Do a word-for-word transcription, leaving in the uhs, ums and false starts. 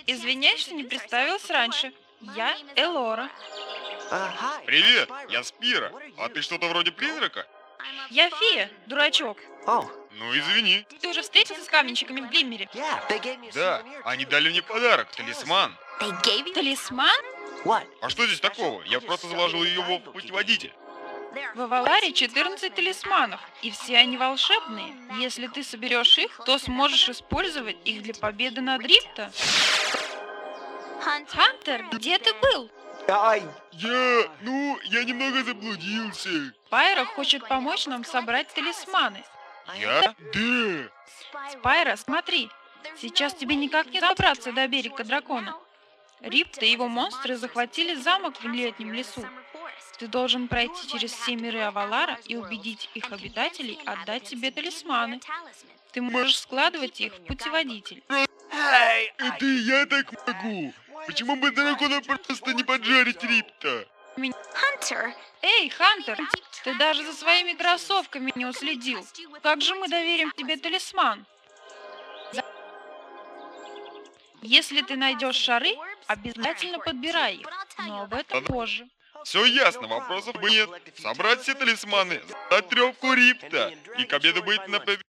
Извиняюсь, что не представилась раньше. Я Элора. Привет, я Спира. А ты что-то вроде призрака? Я фея, дурачок. Ну извини. Ты уже встретился с каменщиками в Глиммере? Да, они дали мне подарок, талисман. Талисман? А что здесь такого? Я просто заложил его в путеводитель. В Аваларе четырнадцать талисманов, и все они волшебные. Если ты соберешь их, то сможешь использовать их для победы над Рипто. Хантер, где ты был? Я... ну, я немного заблудился. Спайро хочет помочь нам собрать талисманы. Я? Да. Спайро, смотри, сейчас тебе никак не добраться до берега дракона. Рипто и его монстры захватили замок в летнем лесу. Ты должен пройти через все миры Авалара и убедить их обитателей отдать тебе талисманы. Ты можешь складывать их в путеводитель. Это и я так могу. Почему бы дракона просто не поджарить Рипто? Эй, Хантер, ты даже за своими кроссовками не уследил. Как же мы доверим тебе талисман? Если ты найдешь шары, обязательно подбирай их, но об этом позже. Все ясно, вопросов нет. Собрать все талисманы, сдать трёпку Рипто, и к обеду быть на